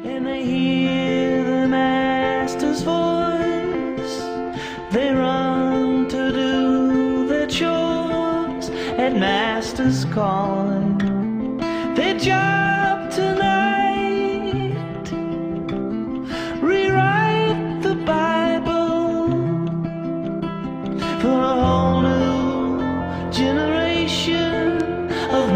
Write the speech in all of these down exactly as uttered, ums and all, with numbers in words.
and they hear the Master's voice. They run to do their chores at Master's calling. They job tonight, rewrite the Bible for a whole new generation of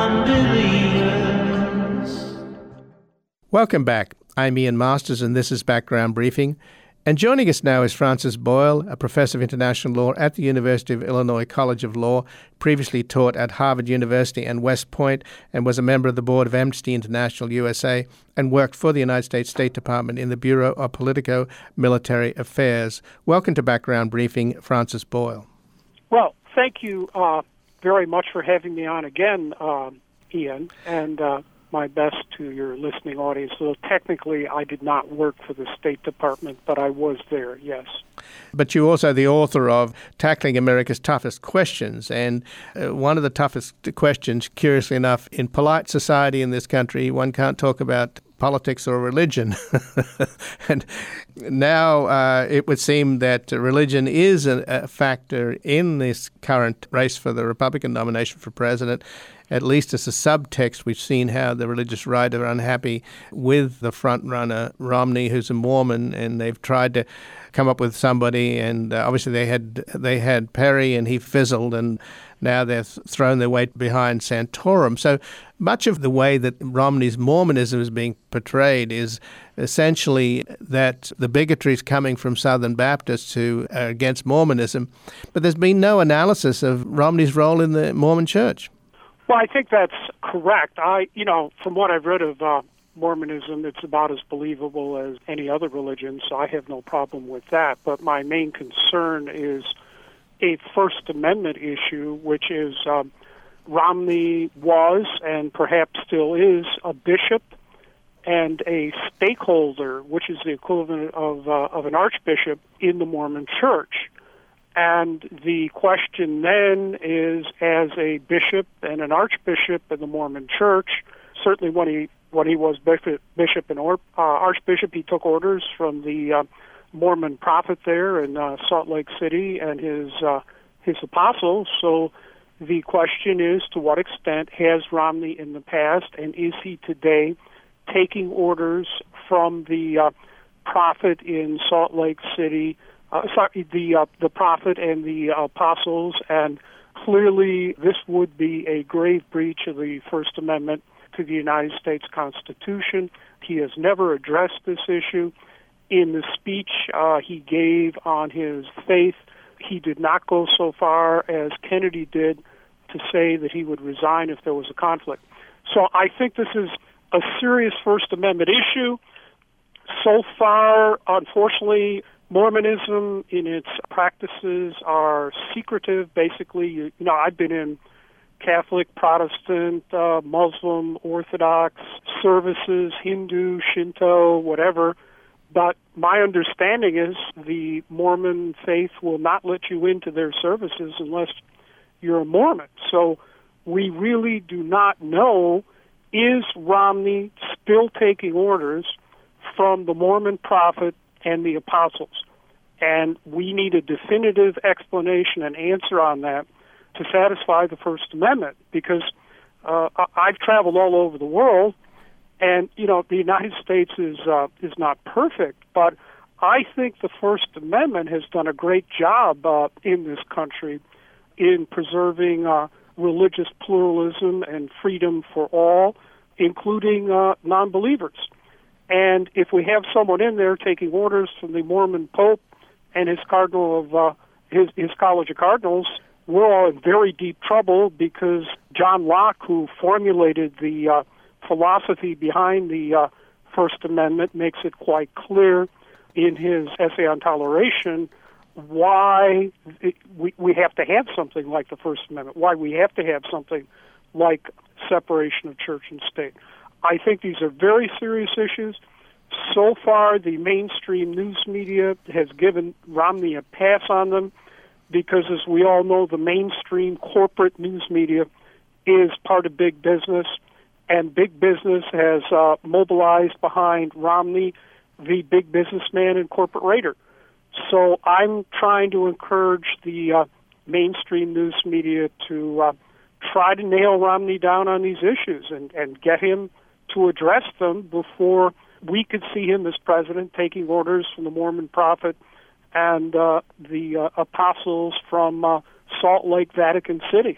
non-believers. Welcome back. I'm Ian Masters, and this is Background Briefing. And joining us now is Francis Boyle, a professor of international law at the University of Illinois College of Law, previously taught at Harvard University and West Point, and was a member of the board of Amnesty International U S A, and worked for the United States State Department in the Bureau of Politico-Military Affairs. Welcome to Background Briefing, Francis Boyle. Well, thank you uh, very much for having me on again, uh, Ian, and uh, my best to your listening audience. So technically, I did not work for the State Department, but I was there, yes. But you're also the author of Tackling America's Toughest Questions. And uh, one of the toughest questions, curiously enough, in polite society in this country, one can't talk about politics or religion. And now uh, it would seem that religion is a, a factor in this current race for the Republican nomination for president. At least as a subtext, we've seen how the religious right are unhappy with the front-runner, Romney, who's a Mormon, and they've tried to come up with somebody, and uh, obviously they had they had Perry, and he fizzled, and now they've thrown their weight behind Santorum. So much of the way that Romney's Mormonism is being portrayed is essentially that the bigotry is coming from Southern Baptists who are against Mormonism, but there's been no analysis of Romney's role in the Mormon Church. Well, I think that's correct. I, you know, from what I've read of uh, Mormonism, it's about as believable as any other religion, so I have no problem with that. But my main concern is a First Amendment issue, which is um, Romney was and perhaps still is a bishop and a stakeholder, which is the equivalent of uh, of an archbishop in the Mormon Church. And the question then is, as a bishop and an archbishop in the Mormon Church, certainly when he when he was bishop, bishop and or, uh, archbishop, he took orders from the uh, Mormon prophet there in uh, Salt Lake City and his uh, his apostles. So the question is, to what extent has Romney in the past, and is he today taking orders from the uh, prophet in Salt Lake City? Uh, sorry, the uh, the prophet and the uh, apostles, and clearly this would be a grave breach of the First Amendment to the United States Constitution. He has never addressed this issue. In the speech uh, he gave on his faith, he did not go so far as Kennedy did to say that he would resign if there was a conflict. So I think this is a serious First Amendment issue. So far, unfortunately, Mormonism in its practices are secretive. Basically, you, you know, I've been in Catholic, Protestant, uh, Muslim, Orthodox services, Hindu, Shinto, whatever. But my understanding is the Mormon faith will not let you into their services unless you're a Mormon. So we really do not know, is Romney still taking orders from the Mormon prophet and the apostles? And we need a definitive explanation and answer on that to satisfy the First Amendment, because uh, I've traveled all over the world, and, you know, the United States is uh, is not perfect, but I think the First Amendment has done a great job uh, in this country in preserving uh, religious pluralism and freedom for all, including uh, non-believers. And if we have someone in there taking orders from the Mormon Pope and his cardinal of uh, his his College of Cardinals, we're all in very deep trouble, because John Locke, who formulated the uh, philosophy behind the uh, First Amendment, makes it quite clear in his essay on toleration why it, we we have to have something like the First Amendment, why we have to have something like separation of church and state. I think these are very serious issues. So far, the mainstream news media has given Romney a pass on them because, as we all know, the mainstream corporate news media is part of big business, and big business has uh, mobilized behind Romney, the big businessman and corporate raider. So I'm trying to encourage the uh, mainstream news media to uh, try to nail Romney down on these issues and, and get him to address them before we could see him as president taking orders from the Mormon prophet and uh, the uh, apostles from uh, Salt Lake, Vatican City.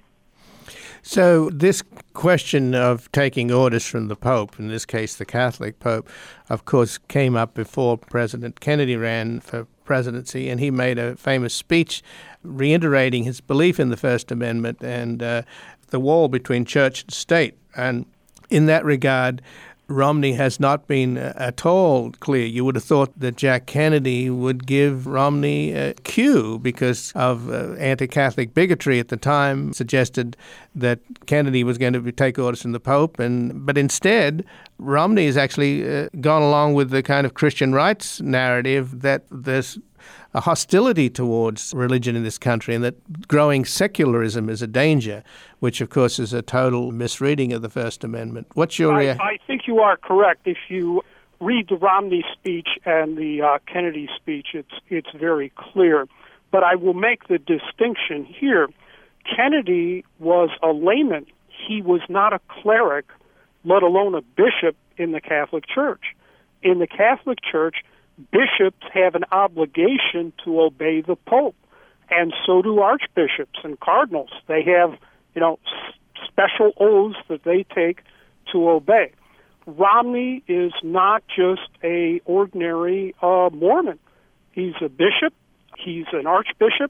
So this question of taking orders from the Pope, in this case the Catholic Pope, of course came up before President Kennedy ran for presidency, and he made a famous speech reiterating his belief in the First Amendment and uh, the wall between church and state. And in that regard, Romney has not been uh, at all clear. You would have thought that Jack Kennedy would give Romney a cue because of uh, anti-Catholic bigotry at the time, suggested that Kennedy was going to be, take orders from the Pope. and But instead, Romney has actually uh, gone along with the kind of Christian rights narrative that there's a hostility towards religion in this country and that growing secularism is a danger, which, of course, is a total misreading of the First Amendment. What's your I, reaction? I think you are correct. If you read the Romney speech and the uh, Kennedy speech, it's it's very clear. But I will make the distinction here. Kennedy was a layman. He was not a cleric, let alone a bishop in the Catholic Church. In the Catholic Church, bishops have an obligation to obey the Pope, and so do archbishops and cardinals. They have, you know, s- special oaths that they take to obey. Romney is not just a ordinary uh, Mormon. He's a bishop. He's an archbishop.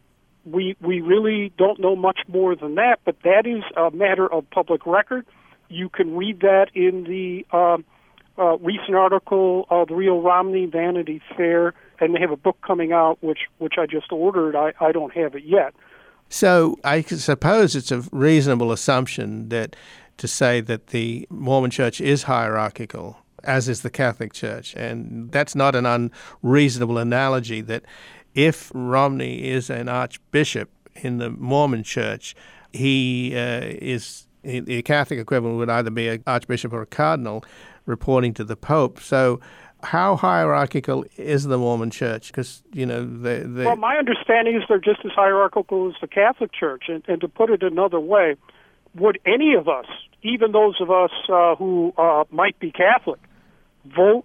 We we really don't know much more than that, but that is a matter of public record. You can read that in the uh, uh, recent article of the Real Romney, Vanity Fair, and they have a book coming out, which which I just ordered. I, I don't have it yet. So I suppose it's a reasonable assumption that to say that the Mormon Church is hierarchical, as is the Catholic Church, and that's not an unreasonable analogy, that if Romney is an archbishop in the Mormon Church, he uh, is the Catholic equivalent would either be an archbishop or a cardinal reporting to the Pope. So how hierarchical is the Mormon Church? Because, you know, they, they... Well, my understanding is they're just as hierarchical as the Catholic Church. And, and to put it another way, would any of us, even those of us uh, who uh, might be Catholic, vote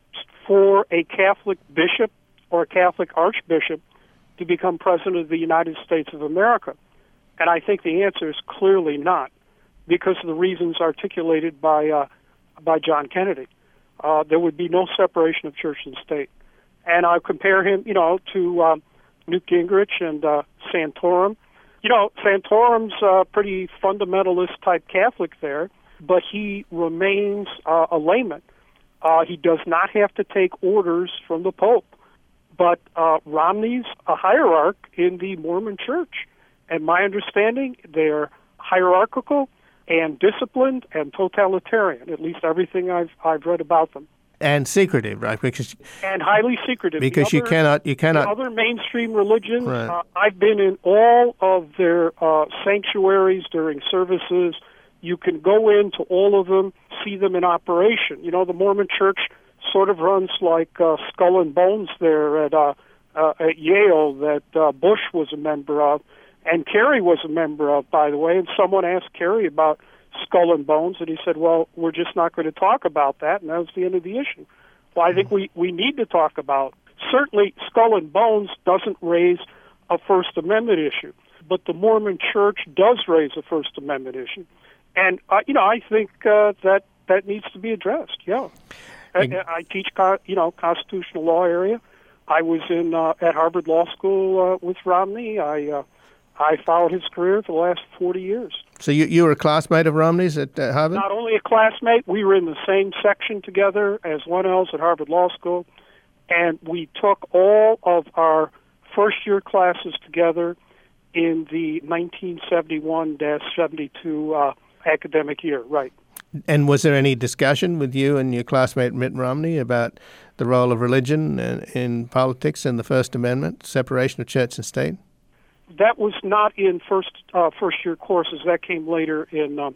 for a Catholic bishop or a Catholic archbishop to become president of the United States of America? And I think the answer is clearly not, because of the reasons articulated by uh, by John Kennedy. Uh, there would be no separation of church and state. And I compare him, you know, to uh, Newt Gingrich and uh, Santorum. You know, Santorum's a pretty fundamentalist-type Catholic there, but he remains uh, a layman. Uh, he does not have to take orders from the Pope. But uh, Romney's a hierarch in the Mormon Church. And my understanding, they're hierarchical and disciplined and totalitarian, at least everything I've I've read about them. And secretive, right? Because and highly secretive. Because other, you cannot you cannot other mainstream religions. Right. Uh, I've been in all of their uh, sanctuaries during services. You can go into all of them, see them in operation. You know, the Mormon Church sort of runs like uh, Skull and Bones there at uh, uh, at Yale that uh, Bush was a member of. And Kerry was a member of, by the way, and someone asked Kerry about Skull and Bones, and he said, well, we're just not going to talk about that, and that was the end of the issue. Well, I think we, we need to talk about, certainly Skull and Bones doesn't raise a First Amendment issue, but the Mormon Church does raise a First Amendment issue. And, uh, you know, I think uh, that that needs to be addressed, yeah. I, I teach, you know, constitutional law area. I was in uh, at Harvard Law School uh, with Romney. I uh, I followed his career for the last forty years. So you you were a classmate of Romney's at uh, Harvard? Not only a classmate, we were in the same section together as one else at Harvard Law School, and we took all of our first-year classes together in the nineteen seventy-one to seventy-two uh, academic year, right. And was there any discussion with you and your classmate Mitt Romney about the role of religion in, in politics and the First Amendment, separation of church and state? That was not in first uh, first year courses. That came later in um,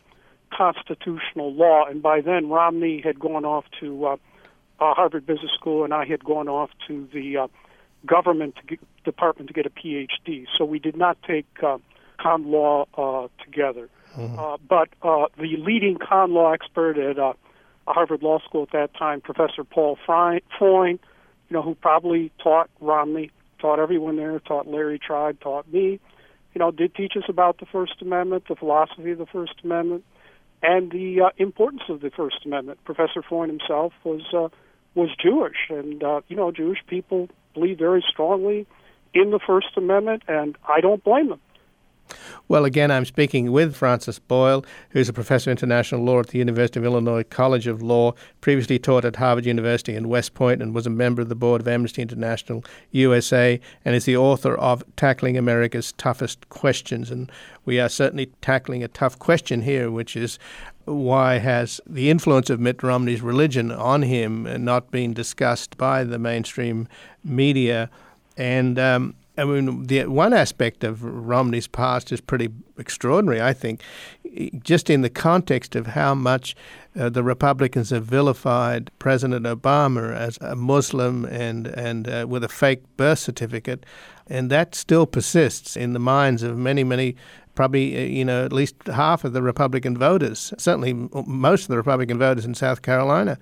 constitutional law. And by then, Romney had gone off to uh, uh, Harvard Business School, and I had gone off to the uh, government to get, department to get a P H D. So we did not take uh, con law uh, together. Mm-hmm. Uh, but uh, the leading con law expert at uh, Harvard Law School at that time, Professor Paul Freund, you know, who probably taught Romney, taught everyone there, taught Larry Tribe, taught me, you know, did teach us about the First Amendment, the philosophy of the First Amendment, and the uh, importance of the First Amendment. Professor Freund himself was uh, was Jewish, and uh, you know, Jewish people believe very strongly in the First Amendment, and I don't blame them. Well, again, I'm speaking with Francis Boyle, who's a professor of international law at the University of Illinois College of Law, previously taught at Harvard University in West Point, and was a member of the board of Amnesty International U S A, and is the author of Tackling America's Toughest Questions. And we are certainly tackling a tough question here, which is why has the influence of Mitt Romney's religion on him not been discussed by the mainstream media? And um, I mean, the one aspect of Romney's past is pretty extraordinary, I think, just in the context of how much uh, the Republicans have vilified President Obama as a Muslim and, and uh, with a fake birth certificate. And that still persists in the minds of many, many, probably, uh, you know, at least half of the Republican voters, certainly most of the Republican voters in South Carolina.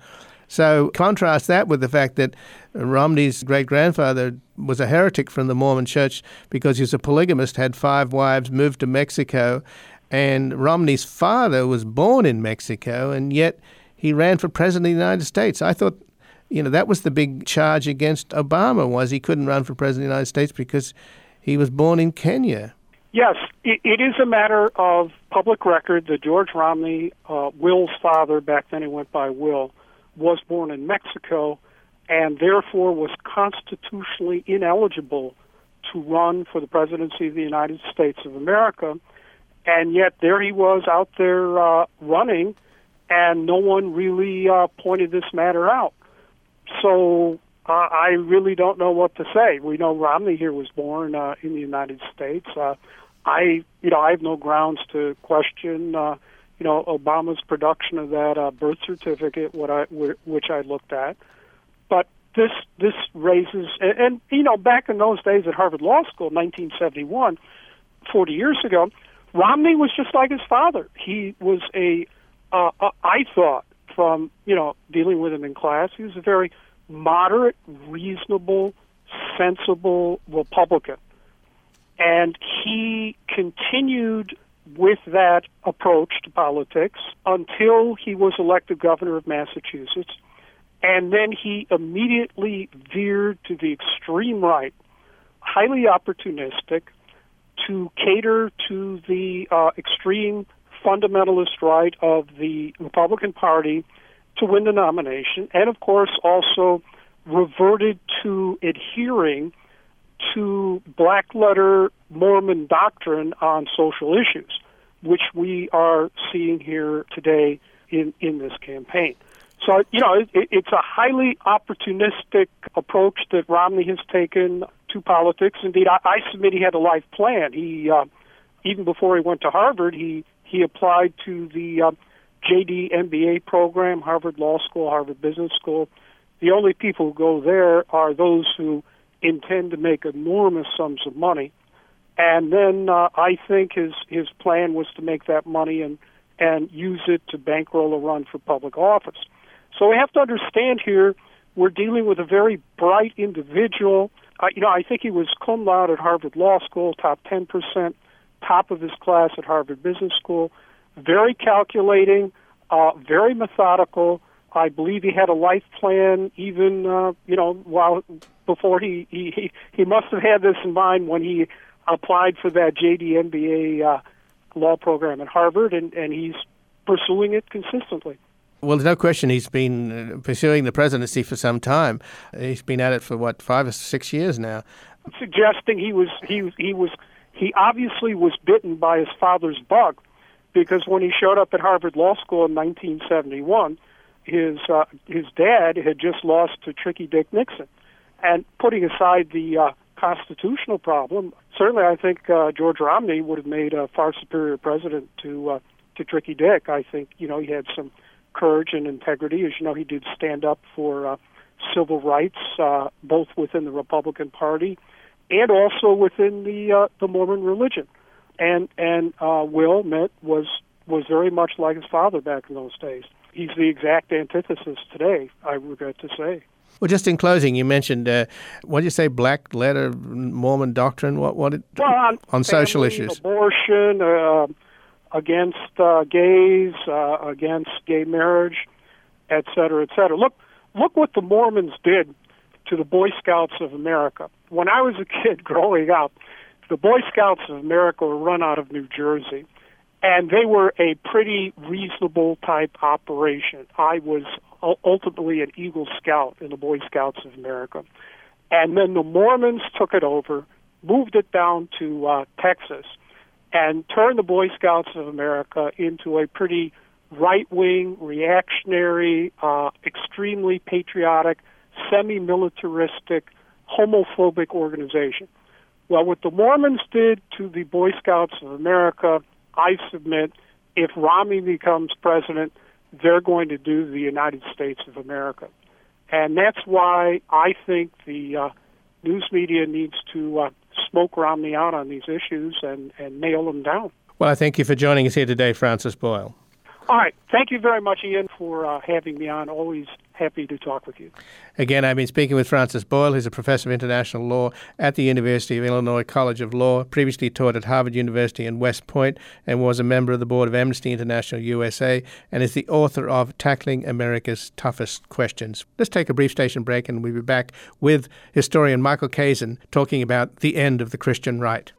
So contrast that with the fact that Romney's great-grandfather was a heretic from the Mormon Church because he was a polygamist, had five wives, moved to Mexico, and Romney's father was born in Mexico, and yet he ran for president of the United States. I thought, you know, that was the big charge against Obama, was he couldn't run for president of the United States because he was born in Kenya. Yes, it, it is a matter of public record that George Romney, uh, Will's father, back then he went by Will, was born in Mexico and therefore was constitutionally ineligible to run for the presidency of the United States of America. And yet there he was out there uh, running, and no one really uh, pointed this matter out. So uh, I really don't know what to say. We know Romney here was born uh, in the United States. Uh, I, you know, I have no grounds to question uh, you know, Obama's production of that uh, birth certificate, what I, which I looked at. But this this raises, and, and, you know, back in those days at Harvard Law School, nineteen seventy-one, forty years ago, Romney was just like his father. He was a, uh, a I thought, from, you know, dealing with him in class, he was a very moderate, reasonable, sensible Republican. And he continued with that approach to politics until he was elected governor of Massachusetts, and then he immediately veered to the extreme right, highly opportunistic, to cater to the uh, extreme fundamentalist right of the Republican Party to win the nomination, and of course also reverted to adhering to black-letter Mormon doctrine on social issues, which we are seeing here today in, in this campaign. So, you know, it, it's a highly opportunistic approach that Romney has taken to politics. Indeed, I, I submit he had a life plan. He, uh, even before he went to Harvard, he, he applied to the uh, J D M B A program, Harvard Law School, Harvard Business School. The only people who go there are those who intend to make enormous sums of money. And then uh, I think his, his plan was to make that money and, and use it to bankroll a run for public office. So we have to understand here we're dealing with a very bright individual. Uh, you know, I think he was cum laude at Harvard Law School, top ten percent, top of his class at Harvard Business School, very calculating, uh, very methodical. I believe he had a life plan even, uh, you know, while before he, he, he must have had this in mind when he applied for that J D M B A uh, law program at Harvard, and, and he's pursuing it consistently. Well, there's no question he's been pursuing the presidency for some time. He's been at it for, what, five or six years now. I'm suggesting he was he he was he obviously was bitten by his father's bug, because when he showed up at Harvard Law School in nineteen seventy-one, his uh, his dad had just lost to Tricky Dick Nixon. And putting aside the uh, constitutional problem, certainly I think uh, George Romney would have made a far superior president to uh, to Tricky Dick. I think, you know, he had some courage and integrity. As you know, he did stand up for uh, civil rights, uh, both within the Republican Party and also within the uh, the Mormon religion. And and uh, Will Mitt was was very much like his father back in those days. He's the exact antithesis today, I regret to say. Well, just in closing, you mentioned, uh, what did you say, black letter Mormon doctrine? What what it, well, on, on family, social issues? Abortion, uh, against uh, gays, uh, against gay marriage, et cetera, et cetera. Look, look what the Mormons did to the Boy Scouts of America. When I was a kid growing up, the Boy Scouts of America were run out of New Jersey, and they were a pretty reasonable type operation. I was ultimately an Eagle Scout in the Boy Scouts of America. And then the Mormons took it over, moved it down to uh, Texas, and turned the Boy Scouts of America into a pretty right-wing, reactionary, uh, extremely patriotic, semi-militaristic, homophobic organization. Well, what the Mormons did to the Boy Scouts of America, I submit, if Romney becomes president, they're going to do the United States of America. And that's why I think the uh, news media needs to uh, smoke Romney out on these issues and, and nail them down. Well, I thank you for joining us here today, Francis Boyle. All right. Thank you very much, Ian, for uh, having me on. Always happy to talk with you. Again, I've been speaking with Francis Boyle, who's a professor of international law at the University of Illinois College of Law, previously taught at Harvard University in West Point, and was a member of the board of Amnesty International U S A, and is the author of Tackling America's Toughest Questions. Let's take a brief station break, and we'll be back with historian Michael Kazin talking about the end of the Christian right.